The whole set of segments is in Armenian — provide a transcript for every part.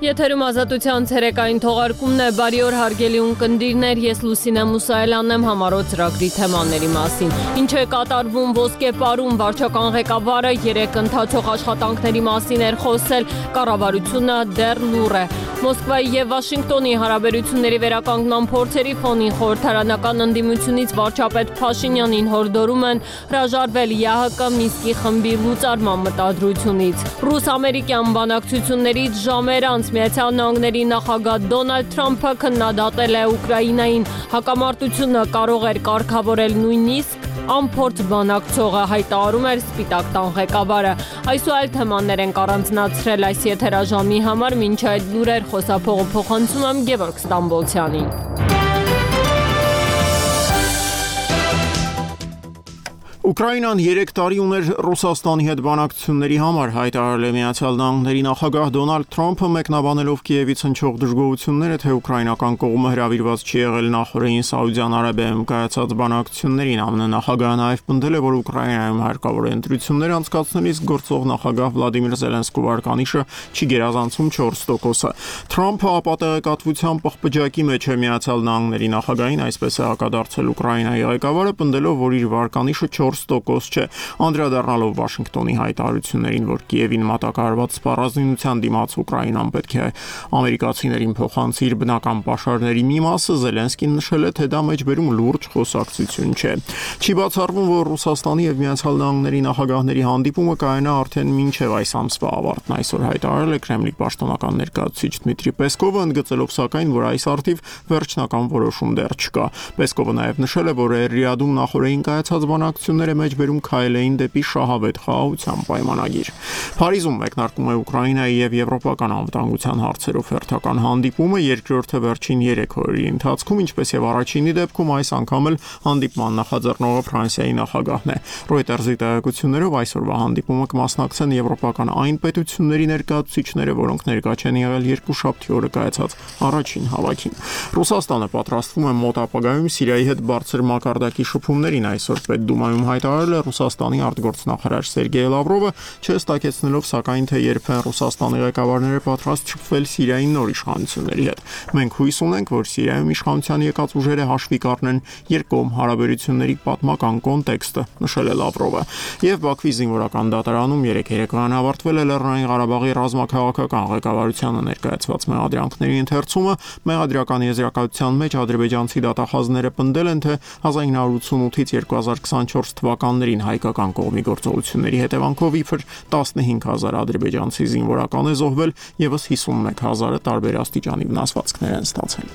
Եթերում ազատության ցերեկային թողարկումն է, բարի օր հարգելի ունկնդիրներ, ես Լուսինե Մուսայելյանն եմ համառոտ ծրագրի թեմաների մասին։ Ինչ է կատարվում Ոսկեպարում, վարչական ղեկավարը 3 ընթացող աշխատանքների մասին էր խոսել, կառավարությունը դեռ լուռ է։ Մոսկվայի եւ Վաշինգտոնի հարաբերությունների վերականգնման փորձերի ֆոնին խորհրդարանական ընդդիմությունից վարչապետ Փաշինյանին հորդորում են հրաժարվել ԵԱՀԿ Մինսկի խմբի լուծարման մտադրությունից։ Ռուս-ամերիկյան բանակցություններից ժամեր անց Միացյալ Նահանգների նախագահ Դոնալդ Թրամփը քննադատել է Ուկրաինային, հակամարտությունը կարող էր կարգավորել նույնիսկ անփորձ բանակցողը, հայտարարում էր Սպիտակ տան ղեկավարը։ Այս ու այլ թեմաներ են առանձնացրել այս եթերաժամի համար, մինչ այդ լուրեր խոսափողը փոխանցում եմ Գևորգ Ստամբոլցյանին։ Ուկրաինան 3 տարի ուներ Ռուսաստանի հետ բանակցությունների համար, հայտարարել է Միացյալ Նահանգների նախագահ Դոնալդ Թրամփը, մեկնաբանելով Կիևից հնչող դժգոհությունները, թե ուկրաինական կողմը հրավիրված չի եղել նախորդին Սաուդյան Արաբիայում կայացած բանակցություններին։ ԱՄՆ նախագահը նաև պնդել է, որ Ուկրաինայում հարկավոր է ընտրություններ անցկացնելիս գործող նախագահ Վլադիմիր Զելենսկու վարկանիշը չի գերազանցում 4%-ը։ Թրամփը ապատեղեկատվության պղպջակի մեջ է Միացյալ Նահանգների նախագահին, այսպես է հակադարձել Ուկրաինայի ղեկավարը, պնդելով, որ իր վարկանիշը 4% չէ, անդրադառնալով Վաշինգտոնի հայտարարություններին, որ Կիևին մատակարարված սպառազինության դիմաց Ուկրաինան պետք է ամերիկացիներին փոխանցի իր բնական պաշարների մի մասը, Զելենսկին նշել է, թե դա մեջբերում լուրջ խոսակցություն չէ։ Չի բացառվում, որ Ռուսաստանի եւ Միացյալ Նահանգների նախագահների հանդիպումը կայանա արդեն մինչեւ այս ամսվա ավարտն, այսօր հայտարարել է Կրեմլի պաշտոնական ներկայացուցիչ Դմիտրի Պեսկովը, ընդգծելով սակայն, որ այս արդիվ վերջնական որոշում դեռ չկա։ Պեսկովը նաև նշել է, որ Ռիադում նախորդին կայացած բանակցությունները մեջբերում քայլ էին դեպի շահավետ խաղաղության պայմանագիր։ Փարիզում մեկնարկում է Ուկրաինայի եւ եվրոպական անվտանգության հարցերով հերթական հանդիպումը, երկրորդը վերջին 3 օրերի ընթացքում, ինչպես եւ առաջինի դեպքում այս անգամ էլ հանդիպման նախաձեռնողը Ֆրանսիայի նախագահն է։ Reuters-ի տեղեկություններով այսօրվա հանդիպումը կմասնակցեն եվրոպական այն պետությունների ներկայացուցիչները, որոնք ներկա չեն եղել երկուշաբթի օրը կայացած առաջին հավաքին։ Ռուսաստանը պատրաստվում է մոտ ապագայում Սիրիայի հետ բարձր մակարդակի շփումներին, այսօր Պետդումայում հայտարարել է Ռուսաստանի արտգործնախարար Սերգեյ Լավրովը, չհստակեցնելով սակայն, թե երբ են Ռուսաստանի ղեկավարները պատրաստ շփվել Սիրիայի նոր իշխանությունների հետ։ Մենք հույս ունենք, որ Սիրիայում իշխանության եկած ուժերը հաշվի կառնեն երկկողմ հարաբերությունների պատմական կոնտեքստը, նշել է Լավրովը։ Եվ Բաքվի զինվորական դատարանում երեկոյան ավարտվել է Լեռնային Ղարաբաղի ռազմաքաղաքական ղեկավարությանը ներկայացված մեղադրանքների ընթերցումը։ Մեղադրական եզրակացության մեջ ադրբեջանցի դատախազները պնդել են, թե 1988-ից 2024 թվականներին հայկական կողմի գործողությունների հետևանքով իբր 15000 ադրբեջանցի զինվորական է զոհվել, եւս 51000-ը տարբեր աստիճանի վնասվածքներ են ստացել։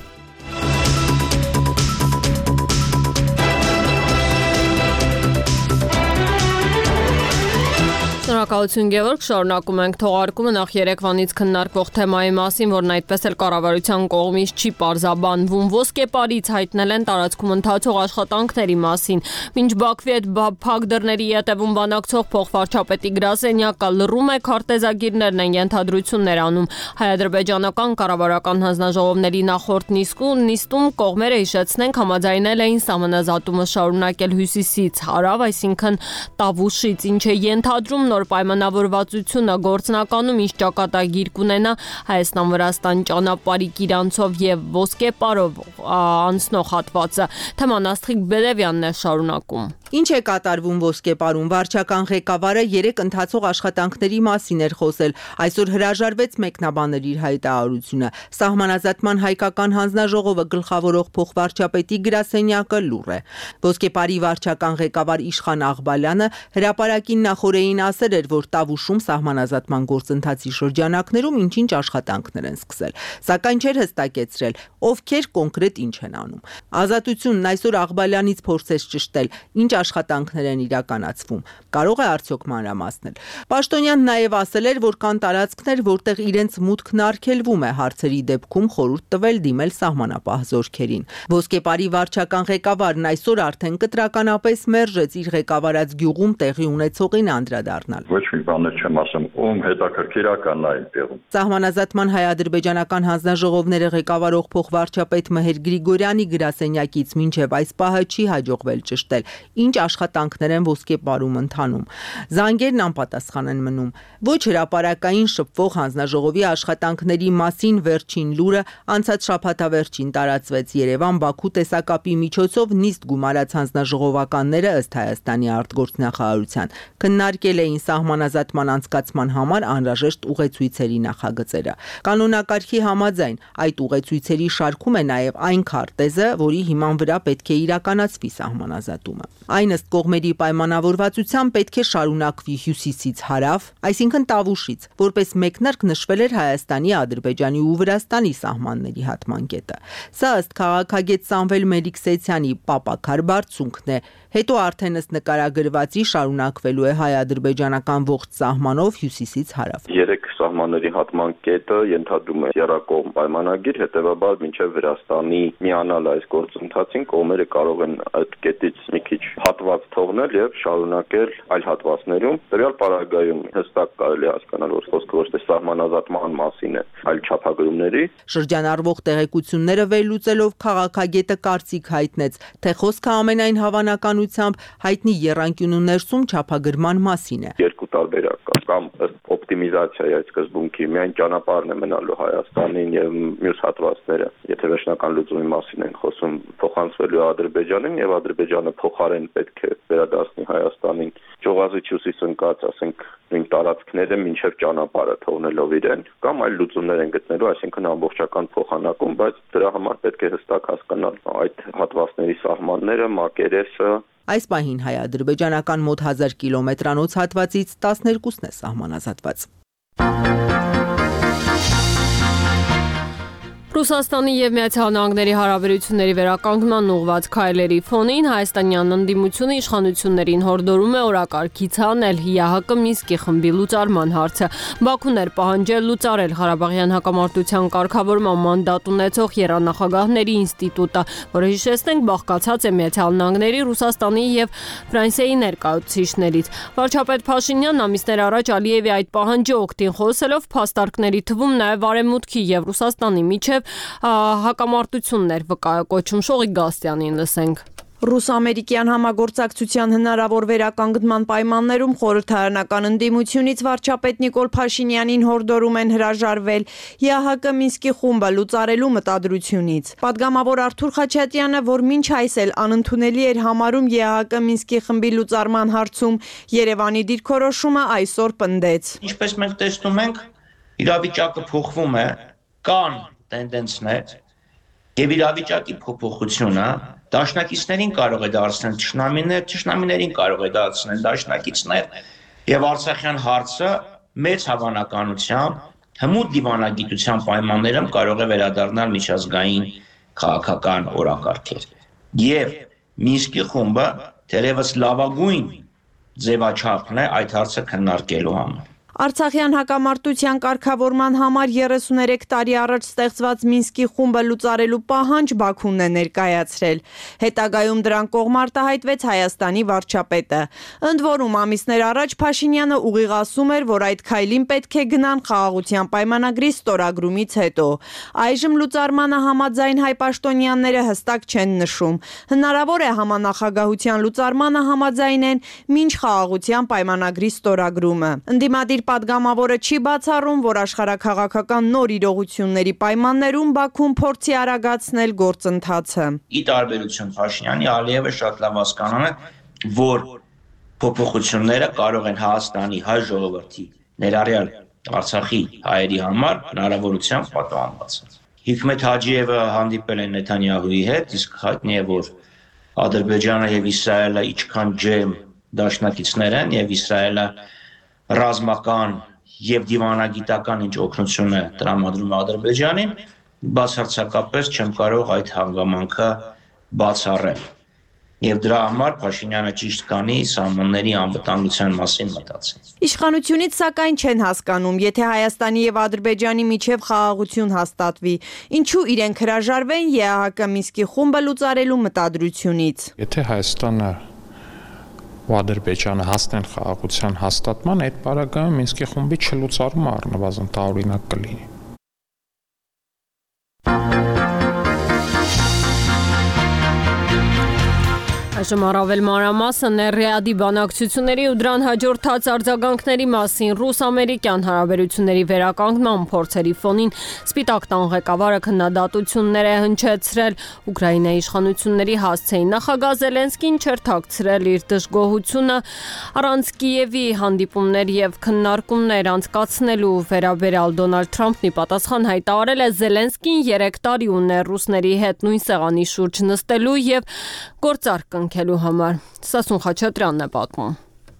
Շնորհակալություն Գևորգ, շարունակում ենք թողարկումը նախ երեկվանից քննարկվող թեմայի մասին, որն այդպես էլ կառավարության կողմից չի պարզաբանվում։ Ոսկեպարից հայտնել են տարածքում ընթացող աշխատանքների մասին։ Մինչ Բաքվի հետ փակ դռների ետևում բանակցող փոխվարչապետի գրասենյակը լռում է, քարտեզագիրներն են ենթադրություններ անում։ Հայ-ադրբեջանական կառավարական հանձնաժողովների նախորդ նիստում կողմերը հիշեցնենք համաձայնել էին սահմանազատումը շարունակել հյուսիսից հարավ, այսինքն Տավուշից, ինչը ենթադրում նոր պայմանավորվածությունը գործնականում ինչ ճակատագիր կունենա Հայաստան-Վրաստան ճանապարհի Կիրանցով եւ Ոսկեպարով անցնող հատվածը։ Թեման Աստղիկ Բելևյանն է շարունակում։ Ինչ է կատարվում Ոսկեպարում, վարչական ղեկավարը 3 ընթացող աշխատանքների մասին էր խոսել, այսօր հրաժարվեց մեկնաբանել իր հայտարարությունը։ Սահմանազատման հայկական հանձնաժողովը գլխավորող փոխվարչապետի գրասենյակը լուռ է։ Ոսկեպարի վարչական ղեկավար Իշխան Աղբալյանը հրապարակին նախորդին ասել էր, որ Տավուշում սահմանազատման գործընթացի շրջանակներում ինչ-ինչ աշխատանքներ են սկսել, սակայն չէր հստակեցրել, ովքեր կոնկրետ ինչ են անում։ Ազատությունն այսօր Աղբալյանից փորձեց ճշտել, ինչ աշխատանքներ են իրականացվում։ Կարող է արդյոք մանրամասնել։ Պաշտոնյանն նաև ասել էր, որ կան տարածքներ, որտեղ իրենց մուտքն արգելվում է, հարցերի դեպքում խորհուրդ տվել դիմել սահմանապահ զորքերին։ Ոսկեպարի վարչական ղեկավարն այսօր արդեն կտրականապես մերժեց իր ղեկավարած գյուղում տեղի ունեցողին անդրադառնալ։ Ոչ մի բան չեմ ասում, ում հետաքրքիրական է այդտեղում։ Սահմանազատման հայ-ադրբեջանական հանձնաժողովները ղեկավարող փոխվարչապետ Մհեր Գրիգորյանի գրասենյակից մինչև այս պահը չի հաջողվել ճշտել, ինչ ինչ աշխատանքներ են ոսկեպարում ընթանում։ Զանգերն անպատասխան են մնում։ Ոչ հրապարակային շփվող հանձնաժողովի աշխատանքների մասին վերջին լուրը անցած շաբաթավերջին տարածվեց։ Երևան-Բաքու տեսակապի միջոցով նիստ գումարած հանձնաժողովականները ըստ Հայաստանի արտգործնախարարության քննարկել էին սահմանազատման անցկացման համար անհրաժեշտ ուղեցույցերի նախագծերը։ Կանոնակարգի համաձայն այդ ուղեցույցերի շարքում է նաև այն քարտեզը, որի հիման վրա պետք է իրականացվի սահմանազատումը։ Այն ըստ կողմերի պայմանավորվածության պետք է շարունակվի հյուսիսից հարավ, այսինքն Տավուշից, որպես մեկնարկ նշվել էր Հայաստանի, Ադրբեջանի ու Վրաստանի սահմանների հատման կետը։ Սա ըստ քաղաքագետ Սամվել Մելիքսեթյանի պապակար բարձունքն է, հետո արդեն ըստ նկարագրվածի շարունակվելու է հայ-ադրբեջանական ողջ սահմանով հյուսիսից հարավ։ Երեք սահմանների հատման կետը ենթադրում է եռակողմ պայմանագիր, հետևաբար մինչև Վրաստանի միանալ այս գործընթացին կողմերը կարող են այդ կետից մի քիչ հատված թողնել եւ շարունակել այլ հատվածներում։ Տվյալ պարագայում հստակ կարելի է հասկանալ, որ խոսքը ոչ թե սահմանազատման մասին է, այլ չափագրումների։ Շրջանառվող տեղեկությունները վերլուծելով քաղաքագետը կարծիք հայտնեց, թե խոսքը ամենայն հավանականությամբ հայտնի եռանկյունու ներսում չափագրման մասին է։ Երկու տարբերակ կա, կամ ըստ օպտիմիզացիայի այդ սկզբունքի միայն ճանապարհն է մնալու Հայաստանին եւ մյուս հատվածները, եթե վերջնական լուծումի մասին են խոսում, փոխանցվելու Ադրբեջանին եւ Ադրբեջանը փոխարեն պետք է վերադասնի Հայաստանին ճյուղազիչ հյուսիս ընկած, ասենք, նույն տարածքները մինչև ճանապարհը թողնելով իրեն, կամ այլ լուծումներ են գտնելու, այսինքն ամբողջական փոխանակում, բայց դրա համար պետք է հստակ հասկանալ այդ հատվածների սահմանները, մակերեսը։ Այս պահին հայ-ադրբեջանական մոտ 1000 կիլոմետրանոց հատվածից 12-ն է սահմանազատված։ Ռուսաստանի եւ Միացյալ Նահանգների հարաբերությունների վերականգնման ուղղված քայլերի ֆոնին հայաստանյան ընդդիմությունը իշխանություններին հորդորում է օրակարգից հանել ՀՀԿ Մինսկի խմբի լուծարման հարցը։ Բաքուն էր պահանջել լուծարել Ղարաբաղյան հակամարտության կարգավորման մանդատ ունեցող եռանախագահների ինստիտուտը, որը հիշեցնենք բաղկացած է Միացյալ Նահանգների, Ռուսաստանի եւ Ֆրանսիայի ներկայացուցիչներից։ Վարչապետ Փաշինյանն ամիսներ առաջ Ալիևի այդ պահանջի օգտին խոսելով փաստարկների թվում նաեւ Արևմուտքի եւ Ռուսաստանի միջև հակամարտություններ վկայակոչում Շողիկ Գաստյանին լսենք։ Ռուս-ամերիկյան համագործակցության հնարավոր վերականգնման պայմաններում խորհրդարանական ընդդիմությունից վարչապետ Նիկոլ Փաշինյանին հորդորում են հրաժարվել ՀՀԿ Մինսկի խումբը լուծարելու մտադրությունից։ Պատգամավոր Արթուր Խաչատյանը, որ մինչ այս էլ անընդունելի էր համարում ՀՀԿ Մինսկի խմբի լուծարման հարցում Երևանի դիրքորոշումը, այսօր պնդեց։ Ինչպես մենք տեսնում ենք, իրավիճակը փոխվում է, կան տենդենսներ եւ իրավիճակի փոփոխությունը դաշնակիցներին կարող է դարձնել ճշնամիներ, ճշնամիներին կարող է դարձնել դաշնակիցներ եւ Արցախյան հարցը մեծ հավանականությամբ հմուտ դիվանագիտության պայմաններում կարող է վերադառնալ միջազգային քաղաքական օրակարգեր։ Եվ Մինսկի խումբը թերևս լավագույն ձևաչափն է այդ հարցը քննարկելու համար։ Արցախյան հակամարտության կարգավորման համար 33 տարի առաջ ստեղծված Մինսկի խումբը լուծարելու պահանջ Բաքուն է ներկայացրել։ Հետագայում դրան կողմ արտահայտվեց Հայաստանի վարչապետը։ Ընդ որում ամիսներ առաջ Փաշինյանը ուղիղ ասում էր, որ այդ քայլին պետք է գնան խաղաղության պայմանագրի ստորագրումից հետո։ Այժմ լուծարմանը համաձայն հայ պաշտոնյաները հստակ չեն նշում։ Հնարավոր է համանախագահության լուծարմանը համաձայնեն մինչ խաղաղության պայմանագրի ստորագրումը։ Ընդդիմադիր պատգամավորը չի բացառում, որ աշխարհաքաղաքական նոր իրողությունների պայմաններում Բաքուն փորձի արագացնել գործընթացը։ Ի տարբերություն Փաշինյանի, Ալիևը շատ լավ հասկանում է, որ փոփոխությունները կարող են Հայաստանի հայ ժողովրդի ներառյալ Արցախի հայերի համար հնարավորությամբ պատահական։ Հիկմետ Հաջիևը հանդիպել է Նեթանյահուի հետ, իսկ հայտնի է, որ Ադրբեջանը եւ Իսրայելը ինչքան ջերմ դաշնակիցներ են եւ Իսրայելը ռազմական եւ դիվանագիտական ինչ օգնություն է տրամադրում Ադրբեջանին, բացարձակապես չեմ կարող այդ հանգամանքը բացառել։ Եվ դրա համար Փաշինյանը ճիշտ կանի սահմանների անվտանգության մասին մտածել։ Իշխանությունից սակայն չեն հասկանում, եթե Հայաստանի եւ Ադրբեջանի միջև խաղաղություն հաստատվի, ինչու իրենք հրաժարվեն ԵԱՀԿ Մինսկի խումբը լուծարելու մտադրությունից։ Եթե Հայաստանը ու Ադրբեջանը հասնեն խաղաղության հաստատման, այդ պարագայում Մինսկի խումբի չլուծարումը առնվազն տարօրինակ կլինի։ Այժմ առավել մանրամասն է Ռիադի բանակցությունների ու դրան հաջորդած արձագանքների մասին ռուս-ամերիկյան հարաբերությունների վերականգնման փորձերի ֆոնին Սպիտակ տան ղեկավարը քննադատություններ է հնչեցրել Ուկրաինայի իշխանությունների հասցեին։ Նախագահ Զելենսկին չէր թաքցրել իր դժգոհությունը առանց Կիևի հանդիպումներ եւ քննարկումներ անցկացնելու վերաբերյալ Դոնալդ Թրամփն ի պատասխան հայտարարել է Զելենսկին 3 տարի ուներ ռուսների հետ նույն սեղանի շուրջ նստելու եւ գործարք կնքելու համար։ Սասուն Խաչատրյանն է պատմում։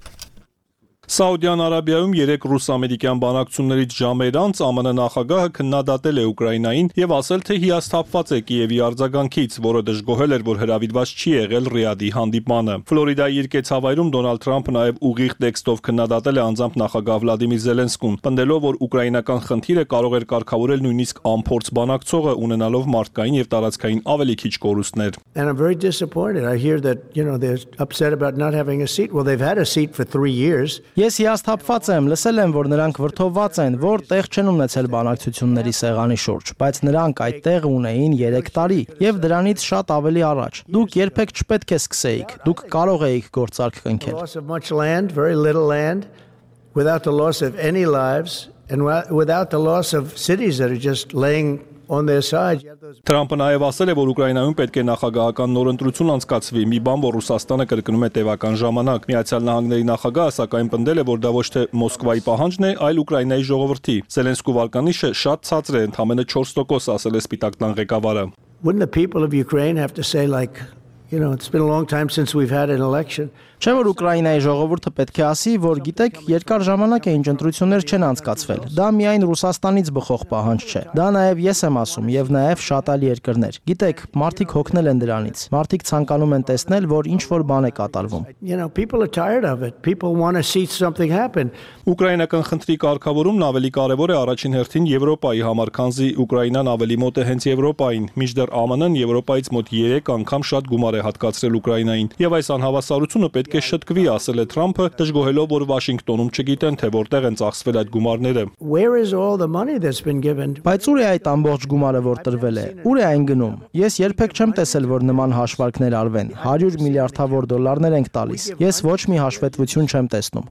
Սաուդյան Արաբիայում 3 ռուս-ամերիկյան բանակցություններից ժամեր անց ԱՄՆ նախագահը քննադատել է Ուկրաինային եւ ասել, թե հիասթափված է Կիևի արձագանքից, որը դժգոհել էր, որ հրավիրված չի եղել Ռիադի հանդիպմանը։ Ֆլորիդայի իր կեցավայրում Դոնալդ Թրամփը նաեւ ուղիղ տեքստով քննադատել է անձամբ նախագահ Վլադիմիր Զելենսկուն, պնդելով, որ ուկրաինական խնդիրը կարող էր կարգավորել նույնիսկ անփորձ բանակցողը, ունենալով մարդկային եւ տարածքային ավելի քիչ կորուստներ։ And I'm very disappointed. I hear that, they're upset about not having a seat. Well, they've had a seat for 3 years. Ես հիասթափված եմ, լսել եմ, որ նրանք վրդովված են, որ տեղ չեն ունեցել բանակցությունների սեղանի շուրջ, բայց նրանք այդ տեղը ունեին 3 տարի եւ դրանից շատ ավելի առաջ։ Դուք երբեք չպետք է սկսեիք։ Դուք կարող էիք գործարք կնքել։ Loss of much land, very little land, without the loss of any lives and without the loss of cities that are just laying on their side. Թրամփը նաև ասել է, որ Ուկրաինայում պետք է նախագահական նոր ընտրություն անցկացվի, մի բան, որ Ռուսաստանը կրկնում է տևական ժամանակ։ Միացյալ Նահանգների նախագահը սակայն պնդել է, որ դա ոչ թե Մոսկվայի պահանջն է, այլ Ուկրաինայի ժողովրդի։ Զելենսկու վարկանիշը շատ ցածր է, ընդամենը 4%, ասել է Սպիտակ տան ղեկավարը։ Wouldn't the people of Ukraine have to say it's been a long time since we've had an election? Չէ՞ որ Ուկրաինայի ժողովուրդը պետք է ասի, որ գիտեք, երկար ժամանակ է ինչ ընտրություններ չեն անցկացվել։ Դա միայն Ռուսաստանից բխող պահանջ չէ։ Դա նաև ես եմ ասում եւ նաև շատ այլ երկրներ։ Գիտեք, մարդիկ հոգնել են դրանից։ Մարդիկ ցանկանում են տեսնել, որ ինչ որ բան է կատարվում։ People are tired of it. People want to see something happen. Ուկրաինական խնդրի կարգավորումն ավելի կարևոր է առաջին հերթին Եվրոպայի համար, քանզի Ուկրաինան ավելի մոտ է հենց Եվրոպային։ Մինչդեռ ԱՄՆ-ն Եվրոպայից մոտ 3 անգամ շատ գումար է հատկացրել Ուկրաինային։ Եւ այս անհավասարությունը պետք է շտկվի, ասել է Թրամփը, դժգոհելով, որ Վաշինգտոնում չգիտեն, թե որտեղ են ծախսվել այդ գումարները։ Where is all the money that's been given? Բայց ուր է այդ ամբողջ գումարը, որ տրվել է։ Ուր է այն գնում։ Ես երբեք չեմ տեսել, որ նման հաշվարկներ արվեն։ 100 միլիարդավոր դոլարներ ենք տալիս։ Ես ոչ մի հաշվետվություն չեմ տեսնում։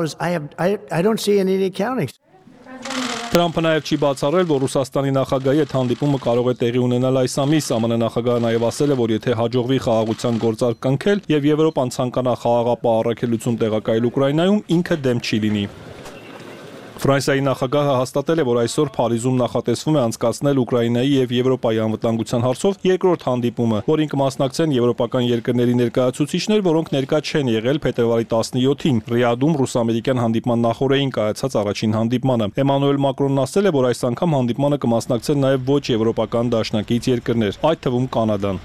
I don't see any accounting. Թրամփը նաև չի բացառել, որ Ռուսաստանի նախագահի հետ հանդիպումը կարող է տեղի ունենալ այս ամիս։ ԱՄՆ նախագահը նաև ասել է, որ եթե հաջողվի խաղաղության գործարք կնքել եւ Եվրոպան ցանկանա խաղաղապահ առաքելություն տեղակայել Ուկրաինայում, ինքը դեմ չի լինի։ Ֆրանսիայի նախագահը հաստատել է, որ այսօր Փարիզում նախատեսվում է անցկացնել Ուկրաինայի եւ Եվրոպայի անվտանգության հարցով երկրորդ հանդիպումը, որին կմասնակցեն եվրոպական երկրների ներկայացուցիչներ, որոնք ներկա չեն եղել փետրվարի 17-ին Ռիադում ռուս-ամերիկյան հանդիպման նախօրեին կայացած առաջին հանդիպմանը։ Էմանուել Մակրոնն ասել է, որ այս անգամ հանդիպմանը կմասնակցեն նաեւ ոչ եվրոպական դաշնակից երկրներ, այդ թվում Կանադան։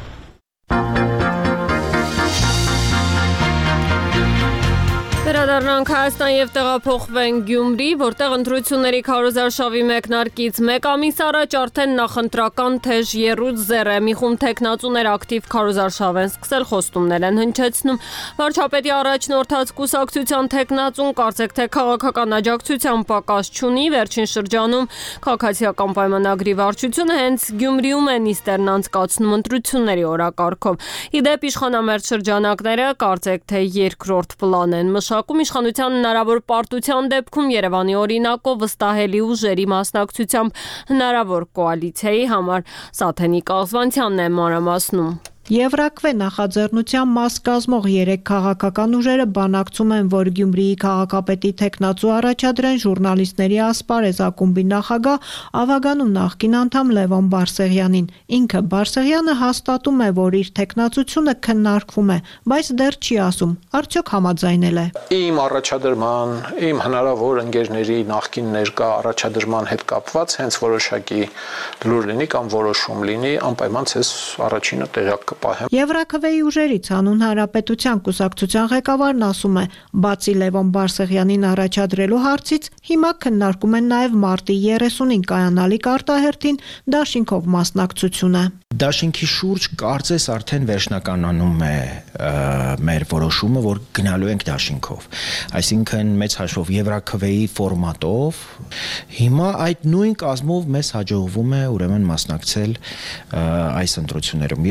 Վերադառնանք Հայաստան եւ տեղափոխվենք Գյումրի, որտեղ ընտրությունների քարոզարշավի մեկնարկից 1 ամիս առաջ արդեն նախընտրական թեժ եռուց զեռ է։ Մի խումբ տեխնացուներ ակտիվ քարոզարշավ են սկսել, խոստումներ են հնչեցնում։ Վարչապետի առաջնորդած կուսակցության տեխնացուն կարծեք թե քաղաքական աջակցության պակաս չունի, վերջին շրջանում քաղաքացիական պայմանագրի վարչությունը հենց Գյումրիում է նիստերն անցկացնում ընտրությունների օրակարգով։ Իդեպ իշխանամերձ շրջանակները կարծեք թե երկրորդ պլան են մշակում իշխանության հնարավոր պարտության դեպքում Երևանի օրինակով վստահելի ուժերի մասնակցությամբ հնարավոր կոալիցիայի համար Սաթենիկ Աղզվանցյանն է մանրամասնում։ Եվրակվե նախաձեռնության մաս կազմող 3 քաղաքական ուժերը բանակցում են, որ Գյումրիի քաղաքապետի տեխնացու առաջադրեն ժուրնալիստների ասպարեզ ակումբի նախագահ Ավագանու նախկին անդամ Լևոն Բարսեղյանին։ Ինքը Բարսեղյանը հաստատում է, որ իր տեխնացությունը քննարկվում է, բայց դեռ չի ասում, արդյոք համաձայնել է։ Իմ առաջադրման, իմ հնարավոր ընկերների նախկին ներկա առաջադրման հետ կապված հենց որոշակի լուր լինի կամ որոշում լինի, անպայման ցես առաջինը տեղյակ Եվրակվեի ուժերից հանուն հանրապետության կուսակցության ղեկավարն ասում է, բացի Լևոն Բարսեղյանին առաջադրելու հարցից, հիմա քննարկում են նաև մարտի 30-ին կայանալիք արտահերթին դաշինքով մասնակցությունը։ Դաշինքի շուրջ կարծես արդեն վերջնականանում է մեր որոշումը, որ գնալու ենք դաշինքով։ Այսինքն մեծ հաշվով Եվրակվեի ֆորմատով հիմա այդ նույն կազմով մեզ հաջողվում է ուրեմն մասնակցել այս ընտրություններում։ Ես հույս ունեմ,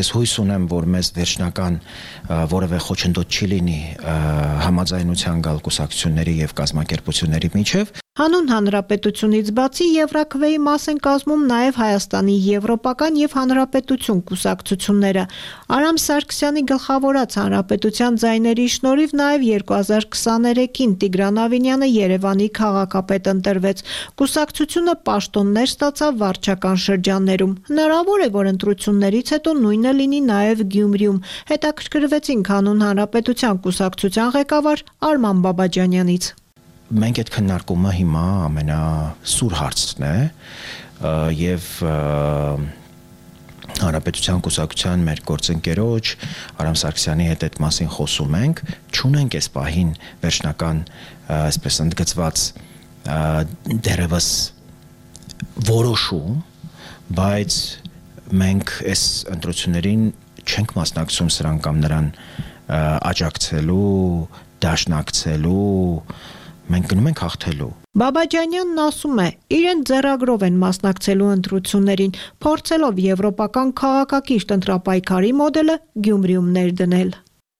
ունեմ, որ մեզ վերջնական որևէ խոչընդոտ չի լինի համաձայնության գալ կուսակցությունների եւ կազմակերպությունների միջև։ Հանուն հանրապետությունից բացի Եվրաքվեի մաս են կազմում նաև Հայաստանի Եվրոպական եւ Հանրապետություն կուսակցությունները։ Արամ Սարգսյանի գլխավորած հանրապետության ձայների շնորհիվ նաև 2023-ին Տիգրան Ավինյանը Երևանի քաղաքապետ ընտրվեց։ Կուսակցությունը պաշտոններ ստացավ վարչական շրջաններում։ Հնարավոր է, որ ընտրություններից հետո նույնը լինի նաև Գյումրիում։ Հետաքրքրվեցինք հանուն հանրապետության կուսակցության ղեկավար Արման Բաբաջանյանից։ Մենք այդ քննարկումը հիմա ամենասուր հարցն է եւ Հանրապետության կուսակցության մեր գործընկերոջ Արամ Սարգսյանի հետ այդ մասին խոսում ենք, չունենք այս պահին վերջնական այսպես ընդգծված դերևս որոշում, բայց մենք այս ընտրություններին չենք մասնակցում սրան կամ նրան աջակցելու, դաշնակցելու, մենք գնում ենք հաղթելու։ Բաբաջանյանն ասում է, իրեն ձեռագրով են մասնակցելու ընտրություններին, փորձելով եվրոպական քաղաքակիրթ ընտրապայքարի մոդելը Գյումրիում ներդնել։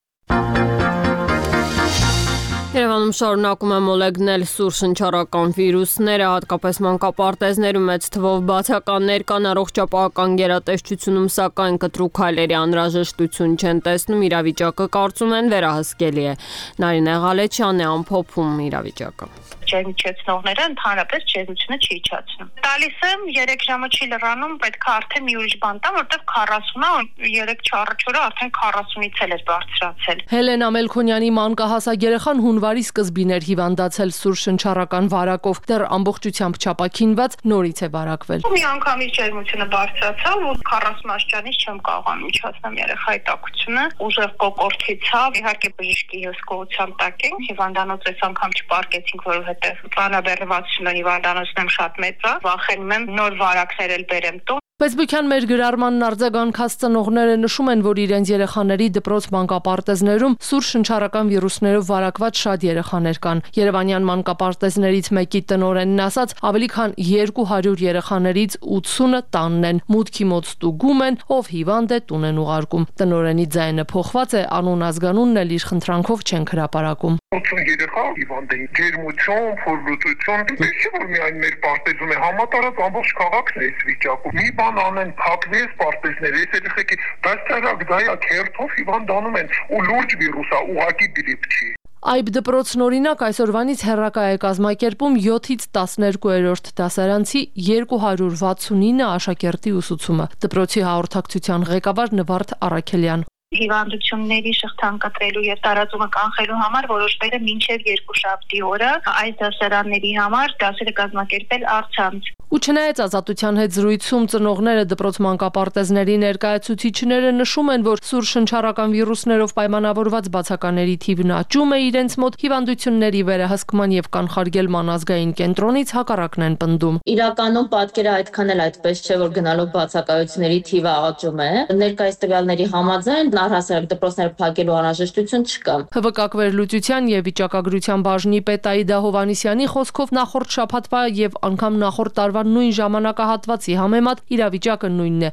Երևանում շարունակում է մոլեգնել սուր շնչառական վիրուսները, հատկապես մանկապարտեզներում մեծ թվով բացականներ կան, առողջապահական գերատեսչությունում սակայն կտրուկ քայլերի անհրաժեշտություն չեն տեսնում, իրավիճակը կարծում են վերահսկելի է։ Նարինե Ղալեչյանն է ամփոփում իրավիճակը։ Ջերմիչեցնողները ընդհանրապես ջերմությունը չի իջացնում։ Տալիս եմ 3 ժամը չի լրանում, պետք է արդեն մի ուրիշ բան տամ, որտեղ 40-ը 3-4-ը արդեն 40-ից էլ է բարձրացել։ Հելենա Մելքոնյանի մանկահասակ երեխան հունվարի սկզբին էր հիվանդացել սուր շնչառական վարակով, դեռ ամբողջությամբ չապաքինված նորից է վարակվել։ Մի անգամից ջերմությունը բարձրացավ ու 40 աստիճանից չեմ կարողանում իջացնեմ երեխայի տաքությունը, ուժեղ կոկորտիցավ, իհարկե բժշկի հսկողության տակ ենք, հիվանդանոց այս անգամ չպարկեցինք, որովհետև բանաբեռնվածությունը հիվանդանոցներում շատ մեծ է, վախենում եմ նոր վարակներ էլ բերեմ տուն։ Facebook-յան մեր գրառմանն արձագանքած ծնողները նշում են, որ իրենց երեխաների դպրոց մանկապարտեզներում սուր շնչառական վիրուսներով վարակված շատ երեխաներ կան։ Երևանյան մանկապարտեզներից մեկի տնօրենն ասաց, ավելի քան 200 երեխաներից 80-ը տանն են, մուտքի մոտ ստուգում են, ով հիվանդ է տուն են ուղարկում։ Տնօրենի ձայնը փոխված է, անուն ազգանունն էլ իր խնդրանքով չեն հրապարակում։ 80 երեխա հիվանդ են, ջերմություն, փորլուծություն, դուք որ միայն մեր պարտեզում է համատարած ամբողջ քաղաքն է այս վիճակում։ Մի բան անեն, փակվի այս պարտեզները, այս երեխեքի դաստիարակ դայակ հերթով հիվանդանում են ու լուրջ վիրուս է, ուղղակի գրիպ չի։ Այբ դպրոցն օրինակ այսօրվանից հեռակա է կազմակերպում 7-ից 12-րդ դասարանցի 269 աշակերտի ուսուցումը։ Դպրոցի հաղորդակցության ղեկավար Նվարդ Առաքելյան։ Հիվանդությունների շղթան կտրելու եւ տարածումը կանխելու համար որոշվել է մինչեւ երկուշաբթի օրը այս դասարանների համար դասերը կազմակերպել առցանց։ Ու չնայած Ազատության հետ զրույցում ծնողները դպրոց մանկապարտեզների ներկայացուցիչները նշում են, որ սուր շնչառական վիրուսներով պայմանավորված բացակաների թիվն աճում է իրենց մոտ, հիվանդությունների վերահսկման եւ կանխարգելման ազգային կենտրոնից հակառակն են պնդում։ Իրականում պատկերը այդքան էլ այդպես չէ, որ գնալով բացակայությունների թիվը աճում է։ Ներկայիս տվյալների համաձայն առհասարակ դպրոցները փակելու անհրաժեշտություն չկա։ ՀՎԿ վերլուծության եւ վիճակագրության բաժնի պետ Աիդա Հովհաննիսյանի խոսքով նախորդ շաբաթվա եւ անգամ նախորդ տարվա նույն ժամանակահատվածի համեմատ իրավիճակը նույնն է։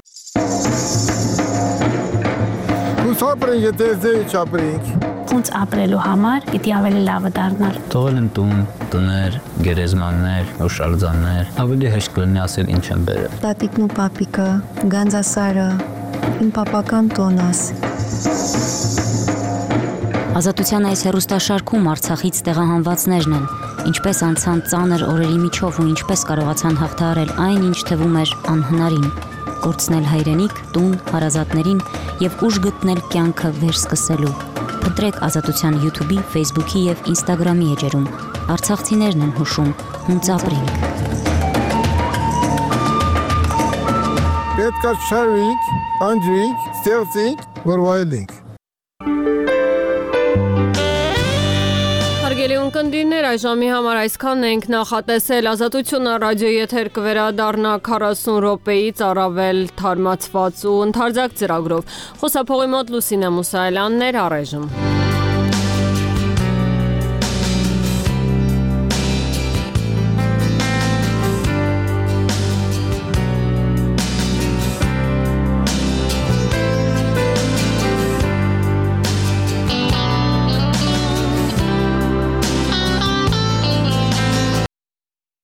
Ոնց ապրելու համար պիտի ավելի լավը դառնալ։ Թողել են տուն, տներ, գերեզմաններ, հուշարձաններ, ավելի հեշտ կլինի ասել ինչ են բերել։ Տատիկն ու պապիկը, Գանձասարը, իմ պապական տոնաս։ Ազատության այս հեռուստաշարքում Արցախից տեղահանվածներն են, ինչպես անցան ծանր օրերի միջով ու ինչպես կարողացան հաղթահարել այն, ինչ թվում էր անհնարին, կորցնել հայրենիք, տուն, հարազատներին եւ ուժ գտնել կյանքը վերսկսելու։ Փնտրեք Ազատության YouTube-ի, Facebook-ի եւ Instagram-ի էջերում։ Արցախցիներն են հուշում, հունց ապրենք։ Պետք է շարվենք, անջրենք, ստեղծենք, որ վայելենք։ Հարգելի ունկնդիրներ, այժմի համար այսքանն ենք նախատեսել։ Ազատությունը ռադիոյի եթեր կվերադառնա 40 րոպեից առավել թարմացված ու ընդարձակ ծրագրով։ Խոսափողի մոտ Լուսինե Մուսայելյանն էր, առայժմ։